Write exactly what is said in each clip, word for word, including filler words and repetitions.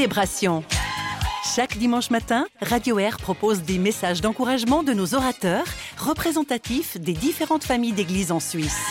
célébration. Chaque dimanche matin, Radio Air propose des messages d'encouragement de nos orateurs, représentatifs des différentes familles d'églises en Suisse.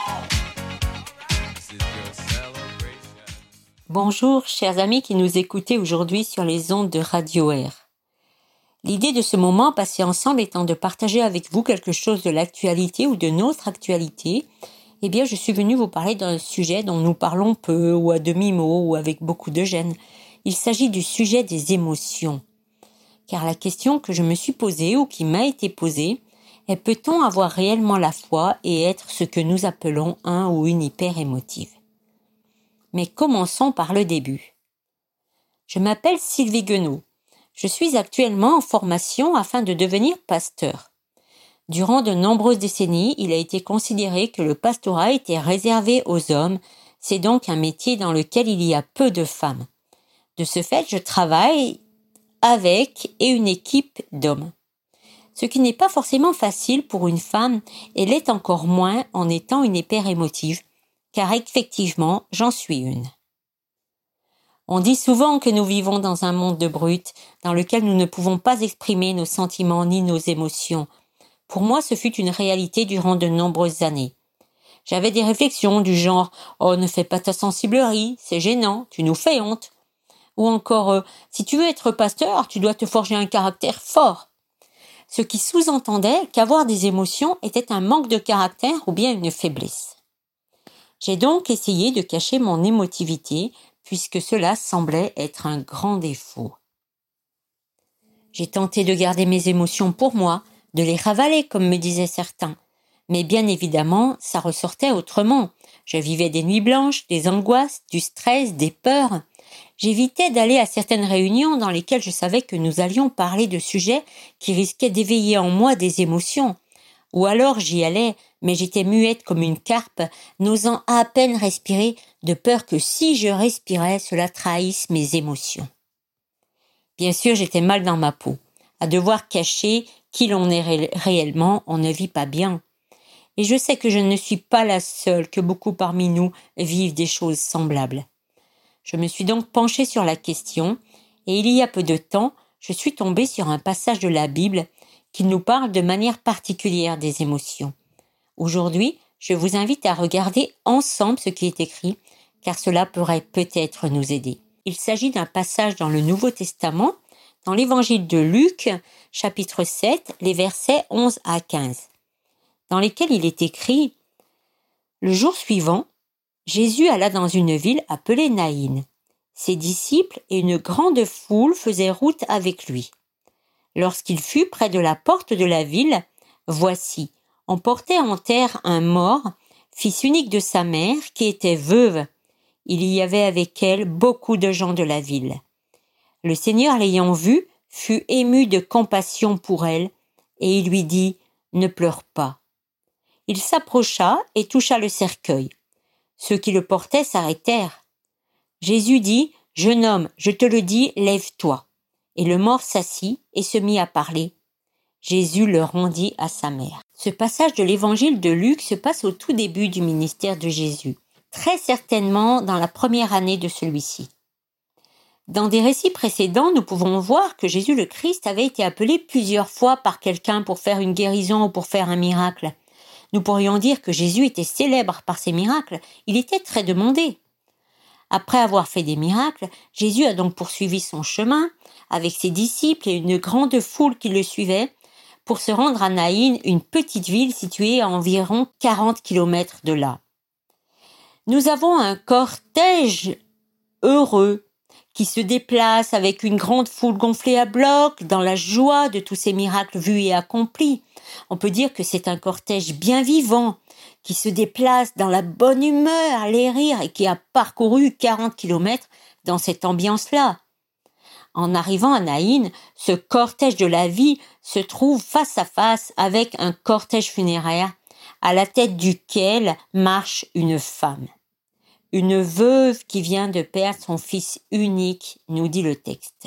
Bonjour, chers amis qui nous écoutez aujourd'hui sur les ondes de Radio Air. L'idée de ce moment passé ensemble étant de partager avec vous quelque chose de l'actualité ou de notre actualité, eh bien, je suis venue vous parler d'un sujet dont nous parlons peu ou à demi-mot ou avec beaucoup de gêne. Il s'agit du sujet des émotions. Car la question que je me suis posée ou qui m'a été posée est: peut-on avoir réellement la foi et être ce que nous appelons un ou une hyper émotive? Mais commençons par le début. Je m'appelle Sylvie Guenot. Je suis actuellement en formation afin de devenir pasteur. Durant de nombreuses décennies, il a été considéré que le pastorat était réservé aux hommes. C'est donc un métier dans lequel il y a peu de femmes. De ce fait, je travaille avec et une équipe d'hommes. Ce qui n'est pas forcément facile pour une femme, et l'est encore moins en étant une hyper émotive, car effectivement, j'en suis une. On dit souvent que nous vivons dans un monde de brutes, dans lequel nous ne pouvons pas exprimer nos sentiments ni nos émotions. Pour moi, ce fut une réalité durant de nombreuses années. J'avais des réflexions du genre « Oh, ne fais pas ta sensiblerie, c'est gênant, tu nous fais honte ». Ou encore euh, « Si tu veux être pasteur, tu dois te forger un caractère fort ». Ce qui sous-entendait qu'avoir des émotions était un manque de caractère ou bien une faiblesse. J'ai donc essayé de cacher mon émotivité, puisque cela semblait être un grand défaut. J'ai tenté de garder mes émotions pour moi, de les ravaler comme me disaient certains. Mais bien évidemment, ça ressortait autrement. Je vivais des nuits blanches, des angoisses, du stress, des peurs. J'évitais d'aller à certaines réunions dans lesquelles je savais que nous allions parler de sujets qui risquaient d'éveiller en moi des émotions. Ou alors j'y allais, mais j'étais muette comme une carpe, n'osant à peine respirer, de peur que si je respirais, cela trahisse mes émotions. Bien sûr, j'étais mal dans ma peau. À devoir cacher qui l'on est ré- réellement, on ne vit pas bien. Et je sais que je ne suis pas la seule, que beaucoup parmi nous vivent des choses semblables. Je me suis donc penchée sur la question, et il y a peu de temps, je suis tombée sur un passage de la Bible qui nous parle de manière particulière des émotions. Aujourd'hui, je vous invite à regarder ensemble ce qui est écrit, car cela pourrait peut-être nous aider. Il s'agit d'un passage dans le Nouveau Testament, dans l'évangile de Luc, chapitre sept, les versets onze à quinze, dans lesquels il est écrit « Le jour suivant, Jésus alla dans une ville appelée Naïn. Ses disciples et une grande foule faisaient route avec lui. Lorsqu'il fut près de la porte de la ville, voici, on portait en terre un mort, fils unique de sa mère, qui était veuve. Il y avait avec elle beaucoup de gens de la ville. Le Seigneur, l'ayant vue, fut ému de compassion pour elle, et il lui dit « Ne pleure pas ». Il s'approcha et toucha le cercueil. Ceux qui le portaient s'arrêtèrent. Jésus dit « Jeune homme, je te le dis, lève-toi ». Et le mort s'assit et se mit à parler. Jésus le rendit à sa mère. Ce passage de l'évangile de Luc se passe au tout début du ministère de Jésus, très certainement dans la première année de celui-ci. Dans des récits précédents, nous pouvons voir que Jésus le Christ avait été appelé plusieurs fois par quelqu'un pour faire une guérison ou pour faire un miracle. Nous pourrions dire que Jésus était célèbre par ses miracles, il était très demandé. Après avoir fait des miracles, Jésus a donc poursuivi son chemin avec ses disciples et une grande foule qui le suivait pour se rendre à Naïn, une petite ville située à environ quarante kilomètres de là. Nous avons un cortège heureux qui se déplace avec une grande foule gonflée à bloc dans la joie de tous ces miracles vus et accomplis. On peut dire que c'est un cortège bien vivant qui se déplace dans la bonne humeur, les rires et qui a parcouru quarante kilomètres dans cette ambiance-là. En arrivant à Naïn, ce cortège de la vie se trouve face à face avec un cortège funéraire à la tête duquel marche une femme. Une veuve qui vient de perdre son fils unique, nous dit le texte.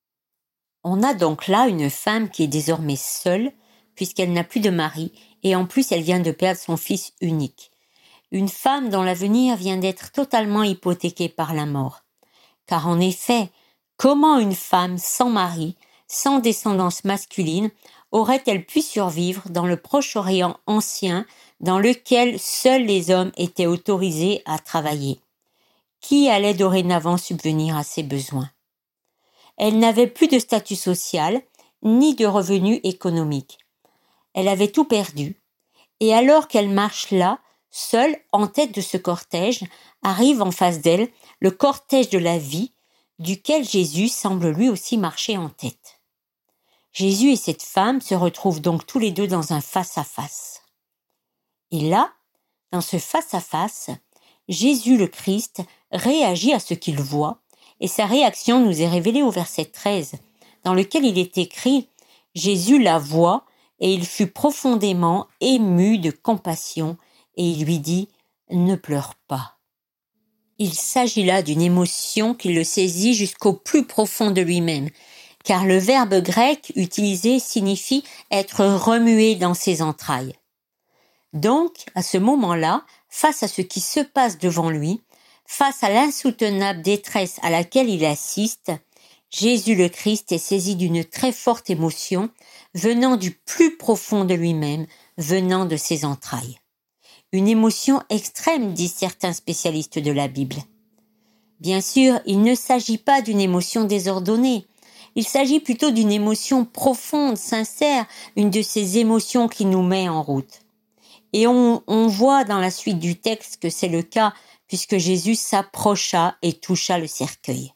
On a donc là une femme qui est désormais seule, puisqu'elle n'a plus de mari, et en plus elle vient de perdre son fils unique. Une femme dont l'avenir vient d'être totalement hypothéqué par la mort. Car en effet, Comment une femme sans mari, sans descendance masculine, aurait-elle pu survivre dans le Proche-Orient ancien dans lequel seuls les hommes étaient autorisés à travailler? Qui allait dorénavant subvenir à ses besoins? Elle n'avait plus de statut social, ni de revenus économiques. Elle avait tout perdu, et alors qu'elle marche là, seule, en tête de ce cortège, arrive en face d'elle le cortège de la vie, duquel Jésus semble lui aussi marcher en tête. Jésus et cette femme se retrouvent donc tous les deux dans un face-à-face. Et là, dans ce face-à-face, Jésus le Christ réagit à ce qu'il voit, et sa réaction nous est révélée au verset treize, dans lequel il est écrit « Jésus la voit, et il fut profondément ému de compassion, et il lui dit « Ne pleure pas ». Il s'agit là d'une émotion qui le saisit jusqu'au plus profond de lui-même, car le verbe grec utilisé signifie être remué dans ses entrailles. Donc, à ce moment-là, face à ce qui se passe devant lui, face à l'insoutenable détresse à laquelle il assiste, Jésus le Christ est saisi d'une très forte émotion venant du plus profond de lui-même, venant de ses entrailles. Une émotion extrême, disent certains spécialistes de la Bible. Bien sûr, il ne s'agit pas d'une émotion désordonnée. Il s'agit plutôt d'une émotion profonde, sincère, une de ces émotions qui nous met en route. Et on, on voit dans la suite du texte que c'est le cas, puisque Jésus s'approcha et toucha le cercueil.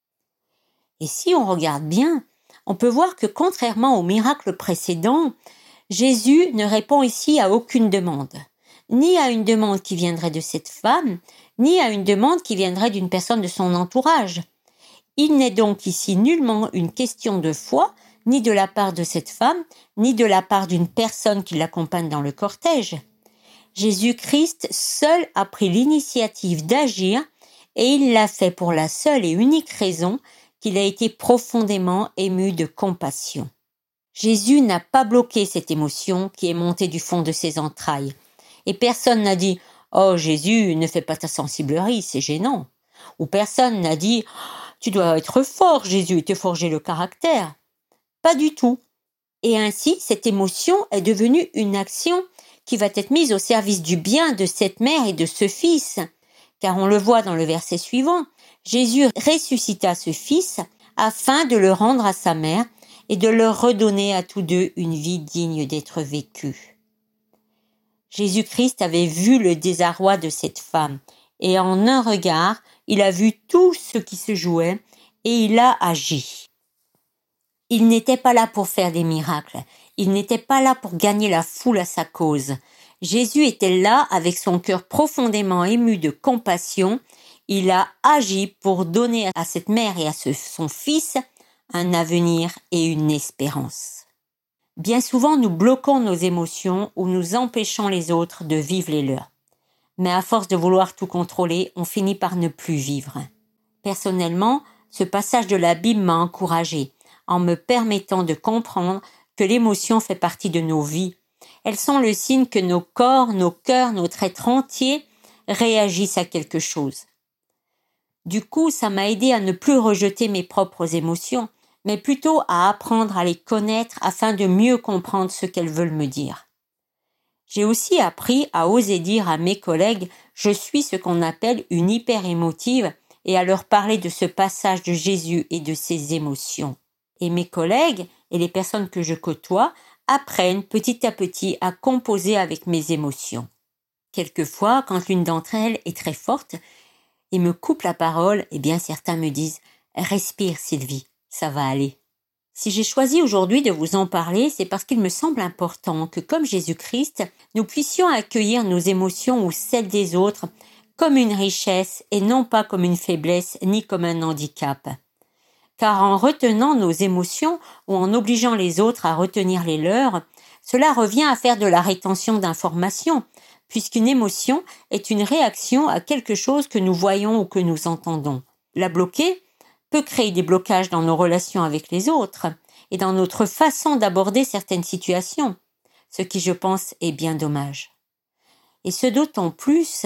Et si on regarde bien, on peut voir que contrairement au miracle précédent, Jésus ne répond ici à aucune demande, ni à une demande qui viendrait de cette femme, ni à une demande qui viendrait d'une personne de son entourage. Il n'est donc ici nullement une question de foi, ni de la part de cette femme, ni de la part d'une personne qui l'accompagne dans le cortège. Jésus-Christ seul a pris l'initiative d'agir et il l'a fait pour la seule et unique raison qu'il a été profondément ému de compassion. Jésus n'a pas bloqué cette émotion qui est montée du fond de ses entrailles. Et personne n'a dit « Oh Jésus, ne fais pas ta sensiblerie, c'est gênant ». Ou personne n'a dit « Tu dois être fort Jésus et te forger le caractère ». Pas du tout. Et ainsi, cette émotion est devenue une action qui va être mise au service du bien de cette mère et de ce fils. Car on le voit dans le verset suivant, Jésus ressuscita ce fils afin de le rendre à sa mère et de leur redonner à tous deux une vie digne d'être vécue. Jésus-Christ avait vu le désarroi de cette femme et en un regard, il a vu tout ce qui se jouait et il a agi. Il n'était pas là pour faire des miracles, il n'était pas là pour gagner la foule à sa cause. Jésus était là avec son cœur profondément ému de compassion. Il a agi pour donner à cette mère et à ce, son fils un avenir et une espérance. Bien souvent, nous bloquons nos émotions ou nous empêchons les autres de vivre les leurs. Mais à force de vouloir tout contrôler, on finit par ne plus vivre. Personnellement, ce passage de la Bible m'a encouragée en me permettant de comprendre que l'émotion fait partie de nos vies. Elles sont le signe que nos corps, nos cœurs, notre être entier réagissent à quelque chose. Du coup, ça m'a aidé à ne plus rejeter mes propres émotions, mais plutôt à apprendre à les connaître afin de mieux comprendre ce qu'elles veulent me dire. J'ai aussi appris à oser dire à mes collègues « je suis ce qu'on appelle une hyper-émotive » et à leur parler de ce passage de Jésus et de ses émotions. Et mes collègues et les personnes que je côtoie apprennent petit à petit à composer avec mes émotions. Quelquefois, quand l'une d'entre elles est très forte et me coupe la parole, eh bien certains me disent « respire Sylvie, ça va aller ». Si j'ai choisi aujourd'hui de vous en parler, c'est parce qu'il me semble important que, comme Jésus-Christ, nous puissions accueillir nos émotions ou celles des autres comme une richesse et non pas comme une faiblesse ni comme un handicap. Car en retenant nos émotions ou en obligeant les autres à retenir les leurs, cela revient à faire de la rétention d'informations, puisqu'une émotion est une réaction à quelque chose que nous voyons ou que nous entendons. La bloquer peut créer des blocages dans nos relations avec les autres et dans notre façon d'aborder certaines situations, ce qui, je pense, est bien dommage. Et ce d'autant plus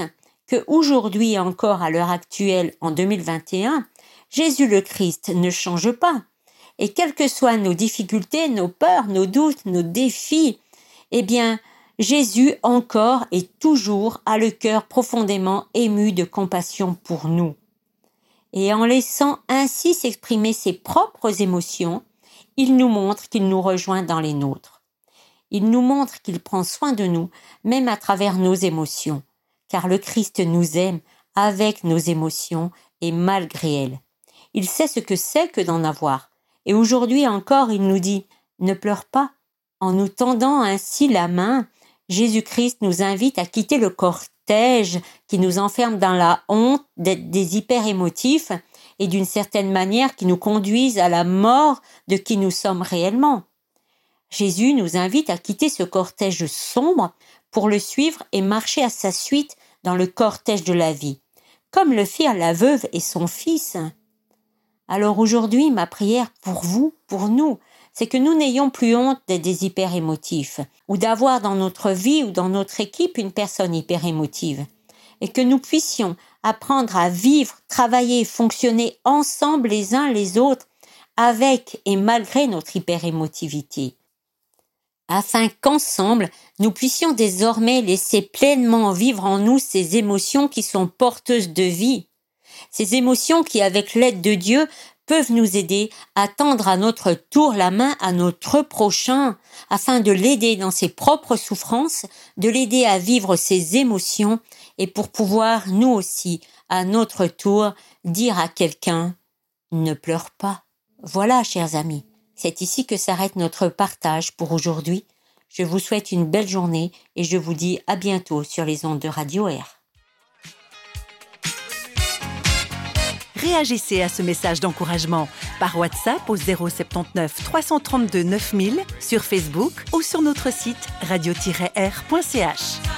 que aujourd'hui encore, à l'heure actuelle, en deux mille vingt et un, Jésus le Christ ne change pas. Et quelles que soient nos difficultés, nos peurs, nos doutes, nos défis, eh bien, Jésus encore et toujours a le cœur profondément ému de compassion pour nous. Et en laissant ainsi s'exprimer ses propres émotions, il nous montre qu'il nous rejoint dans les nôtres. Il nous montre qu'il prend soin de nous, même à travers nos émotions, car le Christ nous aime avec nos émotions et malgré elles. Il sait ce que c'est que d'en avoir. Et aujourd'hui encore, il nous dit « Ne pleure pas ». En nous tendant ainsi la main, Jésus-Christ nous invite à quitter le cortège qui nous enferme dans la honte d'être des hyper-émotifs et d'une certaine manière qui nous conduisent à la mort de qui nous sommes réellement. Jésus nous invite à quitter ce cortège sombre pour le suivre et marcher à sa suite dans le cortège de la vie, comme le firent la veuve et son fils. Alors aujourd'hui, ma prière pour vous, pour nous, c'est que nous n'ayons plus honte d'être des hyper-émotifs ou d'avoir dans notre vie ou dans notre équipe une personne hyper-émotive et que nous puissions apprendre à vivre, travailler et fonctionner ensemble les uns les autres avec et malgré notre hyper-émotivité, afin qu'ensemble, nous puissions désormais laisser pleinement vivre en nous ces émotions qui sont porteuses de vie. Ces émotions qui, avec l'aide de Dieu, peuvent nous aider à tendre à notre tour la main à notre prochain, afin de l'aider dans ses propres souffrances, de l'aider à vivre ses émotions, et pour pouvoir, nous aussi, à notre tour, dire à quelqu'un « Ne pleure pas ». Voilà, chers amis, c'est ici que s'arrête notre partage pour aujourd'hui. Je vous souhaite une belle journée et je vous dis à bientôt sur les ondes de Radio Air. Réagissez à ce message d'encouragement par WhatsApp au zéro sept neuf trois trois deux neuf mille, sur Facebook ou sur notre site radio tiret r point c h.